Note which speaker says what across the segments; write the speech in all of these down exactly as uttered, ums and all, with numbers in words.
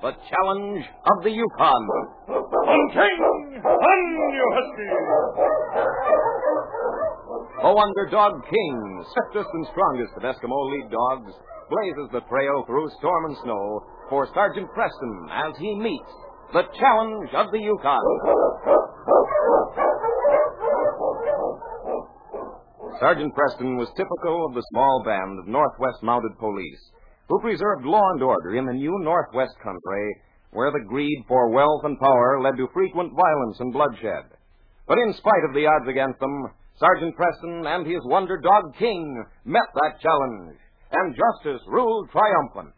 Speaker 1: the challenge of the Yukon.
Speaker 2: On King! On, you huskies!
Speaker 1: The Wonder Dog King, swiftest and strongest of Eskimo lead dogs, blazes the trail through storm and snow for Sergeant Preston as he meets the challenge of the Yukon. Sergeant Preston was typical of the small band of Northwest Mounted Police who preserved law and order in the new Northwest country where the greed for wealth and power led to frequent violence and bloodshed. But in spite of the odds against them, Sergeant Preston and his Wonder Dog King met that challenge, and justice ruled triumphant.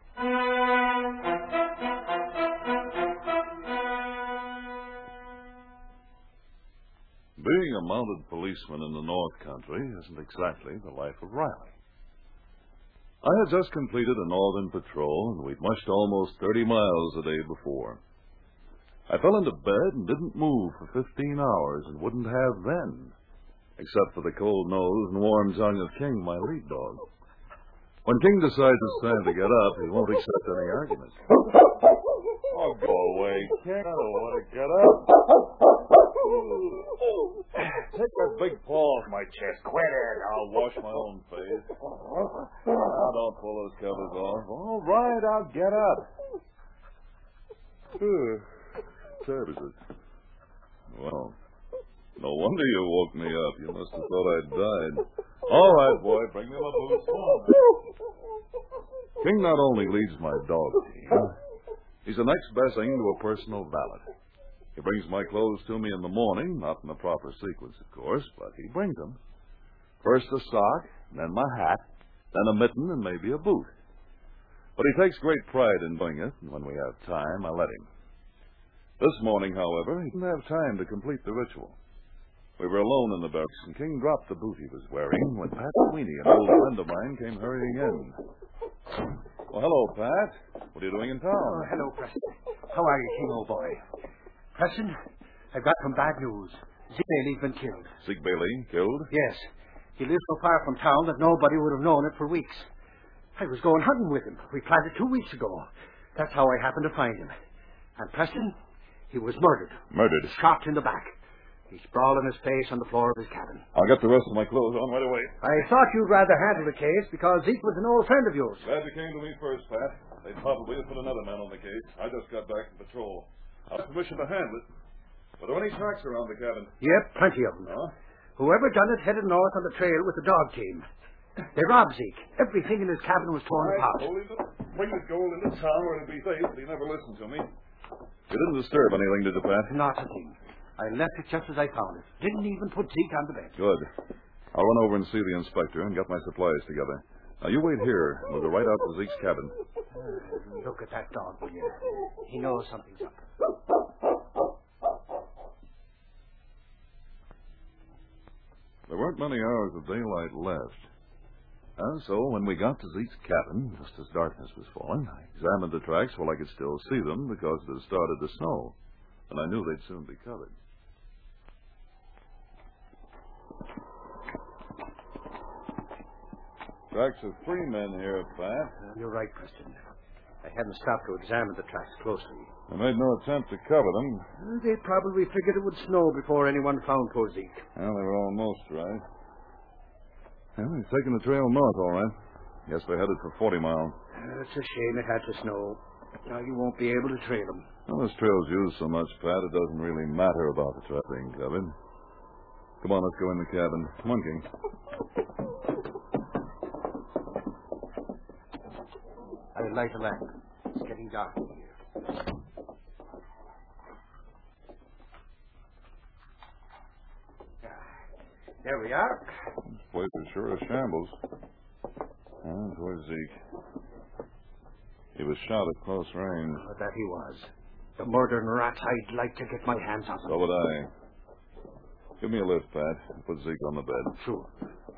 Speaker 3: Being a mounted policeman in the North Country isn't exactly the life of Riley. I had just completed a northern patrol, and we'd mushed almost thirty miles the day before. I fell into bed and didn't move for fifteen hours, and wouldn't have then, except for the cold nose and warm tongue of King, my lead dog. When King decides it's time to get up, he won't accept any argument.
Speaker 2: Oh, go away, King. I don't want to get up. Take that big paw off my chest. Quit it.
Speaker 3: I'll wash my own face. Now don't pull those covers off.
Speaker 2: All right, I'll get up.
Speaker 3: Sad is it? Well, no wonder you woke me up. You must have thought I'd died. All right, boy, bring me my boots. King not only leads my dog team, he's the next best thing to a personal valet. He brings my clothes to me in the morning, not in the proper sequence, of course, but he brings them. First a sock, then my hat, then a mitten, and maybe a boot. But he takes great pride in doing it, and when we have time, I let him. This morning, however, he didn't have time to complete the ritual. We were alone in the barracks, and King dropped the boot he was wearing when Pat Sweeney, an old friend of mine, came hurrying in. Well, hello, Pat. What are you doing in town?
Speaker 4: Oh, hello, Preston. How are you, King, old boy? Preston, I've got some bad news. Zeke Bailey's been killed.
Speaker 3: Zeke Bailey killed?
Speaker 4: Yes. He lives so far from town that nobody would have known it for weeks. I was going hunting with him. We planted two weeks ago. That's how I happened to find him. And Preston, he was murdered.
Speaker 3: Murdered?
Speaker 4: Shot in the back. He's sprawling his face on the floor of his cabin.
Speaker 3: I'll get the rest of my clothes on right away.
Speaker 4: I thought you'd rather handle the case because Zeke was an old friend of yours.
Speaker 3: Glad you came to me first, Pat. They'd probably have put another man on the case. I just got back from patrol. I have permission to handle it. Were there any tracks around the cabin?
Speaker 4: Yep, plenty of them.
Speaker 3: Huh?
Speaker 4: Whoever done it headed north on the trail with the dog team. They robbed Zeke. Everything in his cabin was torn
Speaker 3: I
Speaker 4: apart.
Speaker 3: told him to bring the gold into town where it'd be safe, but he never listened to me. You didn't disturb anything, did you, Pat?
Speaker 4: Not a thing. I left it just as I found it. Didn't even put Zeke on the bed.
Speaker 3: Good. I'll run over and see the inspector and get my supplies together. Now, you wait here. We'll go right out to Zeke's cabin.
Speaker 4: Uh, look at that dog, will you? He knows something's up.
Speaker 3: There weren't many hours of daylight left. And so, when we got to Zeke's cabin, just as darkness was falling, I examined the tracks while I could still see them because it had started to snow, and I knew they'd soon be covered. Tracks of three men here, Pat.
Speaker 4: You're right, Preston. I hadn't stopped to examine the tracks closely.
Speaker 3: They made no attempt to cover them.
Speaker 4: Uh, They probably figured it would snow before anyone found poor Zeke.
Speaker 3: Well, they were almost right. Well, they've taken the trail north, all right. Guess they're headed for forty mile.
Speaker 4: Uh, it's a shame it had to snow. Now you won't be able to trail them.
Speaker 3: Well, this trail's used so much, Pat, it doesn't really matter about the trail being covered. Come on, let's go in the cabin. Come on, King.
Speaker 4: I'll light a lamp. It's getting dark in here. There we are.
Speaker 3: This place is sure a shambles. And where's Zeke? He was shot at close range.
Speaker 4: Oh, that he was. The murdering rats, I'd like to get my hands on them.
Speaker 3: So would I. Give me a lift, Pat. Put Zeke on the bed.
Speaker 4: Sure.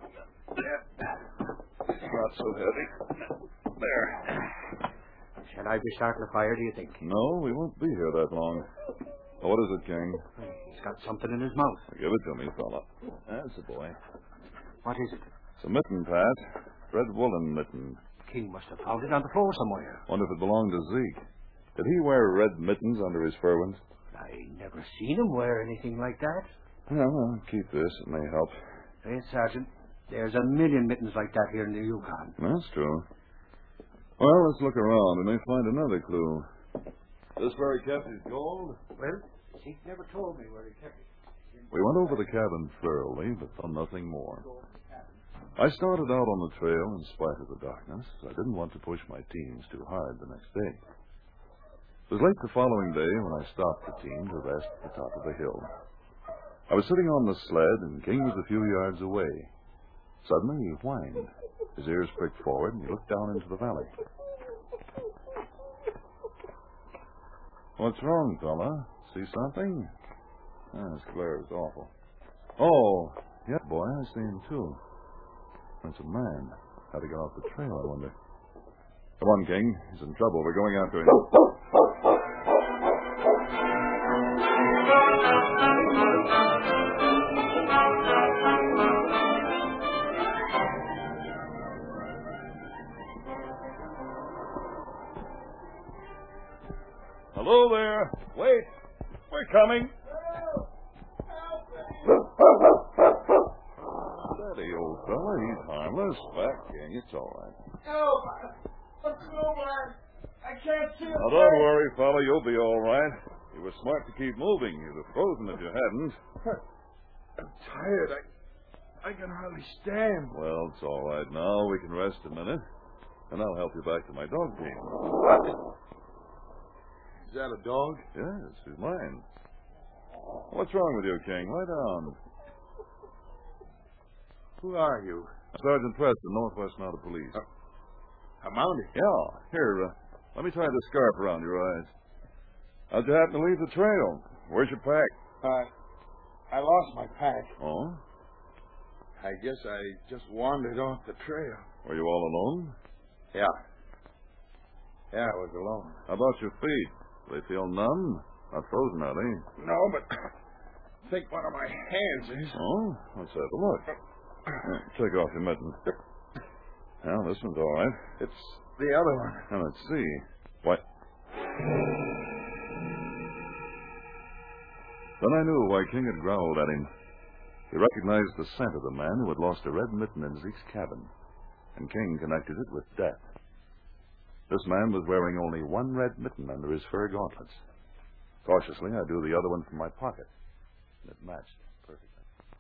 Speaker 3: It's not so heavy. There.
Speaker 4: Shall I be starting a fire, do you think?
Speaker 3: No, we won't be here that long. Oh, what is it, King?
Speaker 4: He's got something in his mouth.
Speaker 3: Give it to me, fella. That's a boy.
Speaker 4: What is it?
Speaker 3: It's a mitten, Pat. Red woolen mitten.
Speaker 4: King must have found it on the floor somewhere.
Speaker 3: Wonder if it belonged to Zeke. Did he wear red mittens under his fur ones?
Speaker 4: I never seen him wear anything like that.
Speaker 3: Well, well, keep this. It may help.
Speaker 4: Hey, Sergeant, there's a million mittens like that here in the Yukon.
Speaker 3: That's true. Well, let's look around. We may find another clue. This where he kept his gold?
Speaker 4: Well, he never told me where he kept it.
Speaker 3: We went over the cabin thoroughly, but found nothing more. I started out on the trail in spite of the darkness. I didn't want to push my teams too hard the next day. It was late the following day when I stopped the team to rest at the top of the hill. I was sitting on the sled, and King was a few yards away. Suddenly, he whined. His ears pricked forward, and he looked down into the valley. What's wrong, fella? See something? Ah, this glare is awful. Oh, yeah, boy, I see him, too. That's a man. How to get off the trail, I wonder. Come on, King. He's in trouble. We're going after him. Hello there. Wait. We're coming. Steady, old fella. He's harmless. Back, King. It's all right.
Speaker 5: Help! I'm snowblind. I can't see a
Speaker 3: Now, don't worry, fella. You'll be all right. You were smart to keep moving. You'd have frozen if you hadn't.
Speaker 5: I'm tired. I, I can hardly stand.
Speaker 3: Well, it's all right now. We can rest a minute. And I'll help you back to my dog team.
Speaker 5: Is that a dog?
Speaker 3: Yes, he's mine. What's wrong with you, King? Lie down.
Speaker 5: Who are you?
Speaker 3: Sergeant Preston, Northwest Mounted Police.
Speaker 5: Uh, a mountie?
Speaker 3: Yeah. Here, uh, let me tie this scarf around your eyes. How'd you happen to leave the trail? Where's your pack?
Speaker 5: I I lost my pack.
Speaker 3: Oh?
Speaker 5: I guess I just wandered off the trail.
Speaker 3: Were you all alone?
Speaker 5: Yeah. Yeah, I was alone.
Speaker 3: How about your feet? Do they feel numb? Not frozen, are they?
Speaker 5: No, but I think one of my hands is.
Speaker 3: Oh? Let's have a look. Yeah, take off your mittens. Well, this one's all right.
Speaker 5: It's the other one.
Speaker 3: Now, let's see. What? Then I knew why King had growled at him. He recognized the scent of the man who had lost a red mitten in Zeke's cabin, and King connected it with death. This man was wearing only one red mitten under his fur gauntlets. Cautiously, I drew the other one from my pocket. It matched perfectly.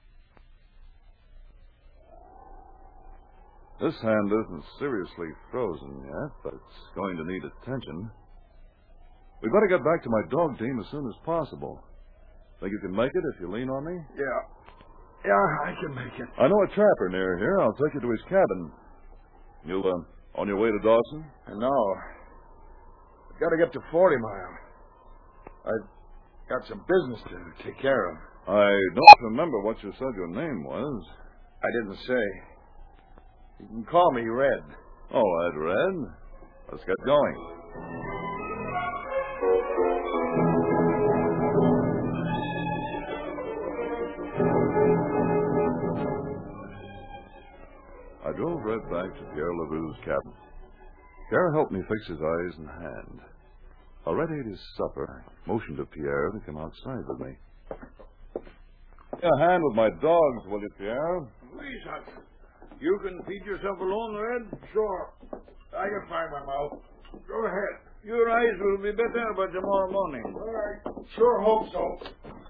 Speaker 3: This hand isn't seriously frozen yet, but it's going to need attention. We better get back to my dog team as soon as possible. Think you can make it if you lean on me?
Speaker 5: Yeah. Yeah, I can make it.
Speaker 3: I know a trapper near here. I'll take you to his cabin. You, uh, on your way to Dawson?
Speaker 5: No. I've got to get to Forty Mile. I've got some business to take care of.
Speaker 3: I don't remember what you said your name was.
Speaker 5: I didn't say. You can call me Red.
Speaker 3: All right, Red. Let's get going. I drove Red back to Pierre LaRue's cabin. Pierre helped me fix his eyes and hand. While Red ate his supper, I motioned to Pierre to come outside with me. A hand with my dogs, will you, Pierre?
Speaker 5: Please, Hudson. You can feed yourself alone, Red? Sure. I can find my mouth. Go ahead.
Speaker 2: Your eyes will be better by tomorrow morning.
Speaker 5: All right. Sure hope so.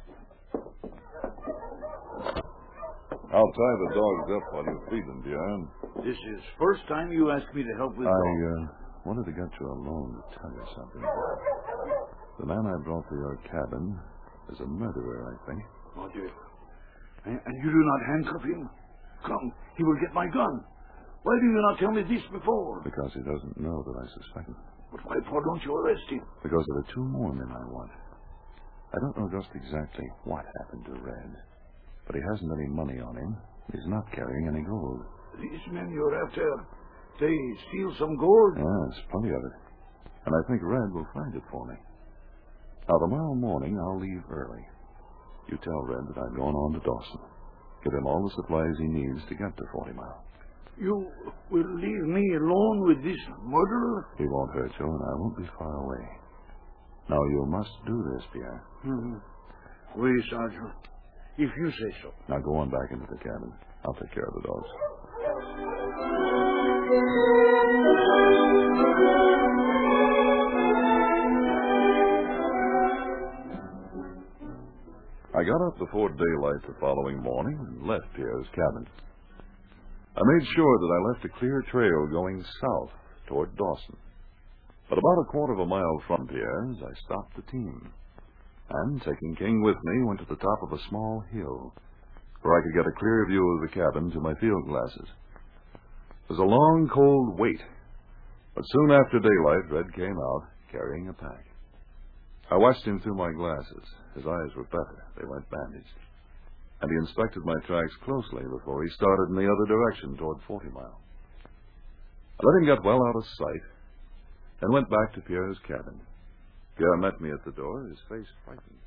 Speaker 3: I'll tie the dogs up while you feed them, Pierre.
Speaker 2: This is first time you asked me to help with
Speaker 3: I,
Speaker 2: dogs.
Speaker 3: uh, wanted to get you alone to tell you something. The man I brought to your cabin is a murderer, I think.
Speaker 2: Oh, dear. And, and you do not handcuff him? Come, he will get my gun. Why do you not tell me this before?
Speaker 3: Because he doesn't know that I suspect him.
Speaker 2: But why for don't you arrest him?
Speaker 3: Because there are two more men I want. I don't know just exactly what happened to Red, but he hasn't any money on him. He's not carrying any gold.
Speaker 2: These men you're after, they steal some gold?
Speaker 3: Yes, plenty of it. And I think Red will find it for me. Now, tomorrow morning, I'll leave early. You tell Red that I'm going on to Dawson. Give him all the supplies he needs to get to Forty Mile.
Speaker 2: You will leave me alone with this murderer?
Speaker 3: He won't hurt you, and I won't be far away. Now, you must do this, Pierre.
Speaker 2: Mm-hmm. Oui, Sergeant. If you say so.
Speaker 3: Now, go on back into the cabin. I'll take care of the dogs. I got up before daylight the following morning and left Pierre's cabin. I made sure that I left a clear trail going south toward Dawson. But about a quarter of a mile from Pierre's, I stopped the team, and, taking King with me, went to the top of a small hill, where I could get a clear view of the cabin to my field glasses. It was a long, cold wait, but soon after daylight, Red came out, carrying a pack. I watched him through my glasses. His eyes were better. They weren't bandaged. And he inspected my tracks closely before he started in the other direction toward Forty Mile. I let him get well out of sight, and went back to Pierre's cabin. Pierre met me at the door, his face frightened.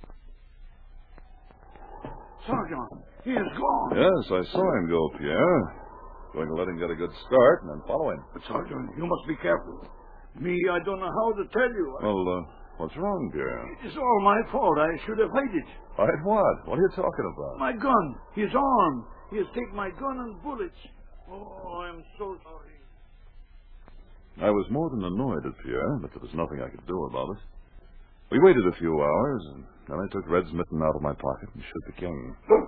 Speaker 2: Sergeant, he is gone.
Speaker 3: Yes, I saw him go, Pierre. Going to let him get a good start and then follow him.
Speaker 2: But, Sergeant, you must be careful. Me, I don't know how to tell you. I...
Speaker 3: Well, uh, what's wrong, Pierre?
Speaker 2: It's all my fault. I should have hid it.
Speaker 3: Hide what? What are you talking about?
Speaker 2: My gun. His arm. He has taken my gun and bullets. Oh, I'm so sorry.
Speaker 3: I was more than annoyed at Pierre, but there was nothing I could do about it. We waited a few hours, and then I took Red's mitten out of my pocket and shoot the King.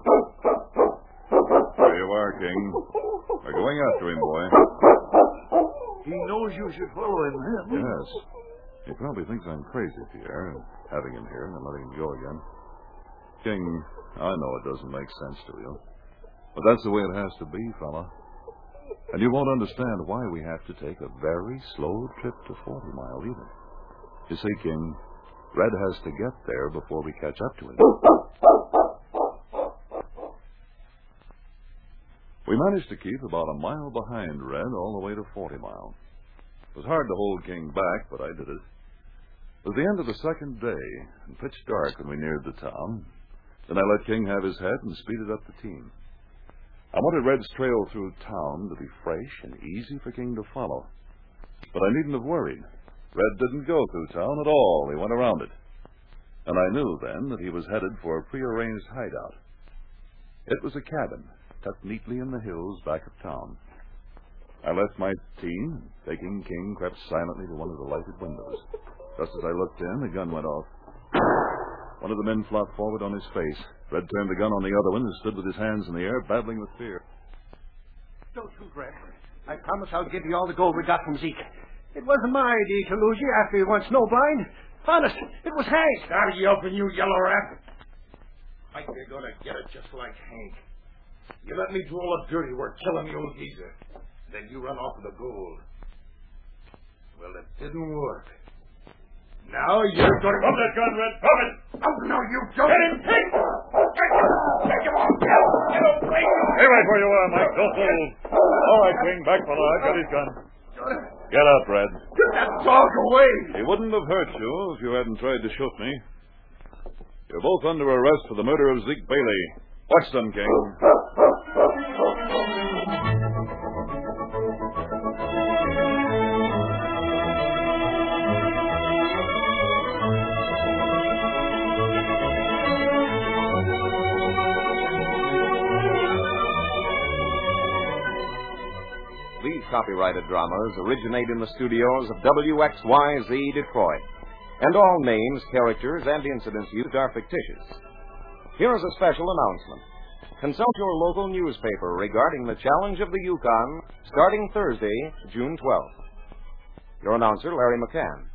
Speaker 3: There you are, King. We're going after him, boy.
Speaker 2: He knows you should follow him, huh?
Speaker 3: Yes. He probably thinks I'm crazy, Pierre, having him here and then letting him go again. King, I know it doesn't make sense to you, but that's the way it has to be, fella. And you won't understand why we have to take a very slow trip to Forty Mile, either. You see, King, Red has to get there before we catch up to him. We managed to keep about a mile behind Red all the way to Forty Mile. It was hard to hold King back, but I did it. It was the end of the second day, and pitch dark when we neared the town. Then I let King have his head and speeded up the team. I wanted Red's trail through town to be fresh and easy for King to follow. But I needn't have worried. Red didn't go through town at all. He went around it. And I knew then that he was headed for a prearranged hideout. It was a cabin tucked neatly in the hills back of town. I left my team, taking King crept silently to one of the lighted windows. Just as I looked in, the gun went off. One of the men flopped forward on his face. Red turned the gun on the other one and stood with his hands in the air, battling with fear.
Speaker 4: Don't shoot, Red. I promise I'll give you all the gold we got from Zeke. It wasn't my idea to lose you after you went snowblind. Honest, it was Hank.
Speaker 5: Start yelping, you yellow rat. Like you're going to get it just like Hank. You let me do all the dirty work killing the old geezer. Then you run off with the gold. Well, it didn't work. Now you're going to... Drop that gun, Red. Drop it. Oh, no, you don't. Get him, Hank. Take him off. Get him, Hank.
Speaker 3: Stay right where you are, Mike. Don't move. All right, King. Back, fella. I've got his gun. Get up, Red.
Speaker 5: Get that dog away.
Speaker 3: He wouldn't have hurt you if you hadn't tried to shoot me. You're both under arrest for the murder of Zeke Bailey. Watch them, King.
Speaker 1: These copyrighted dramas originate in the studios of W X Y Z Detroit, and all names, characters, and incidents used are fictitious. Here is a special announcement. Consult your local newspaper regarding the Challenge of the Yukon starting Thursday, June twelfth. Your announcer, Larry McCann.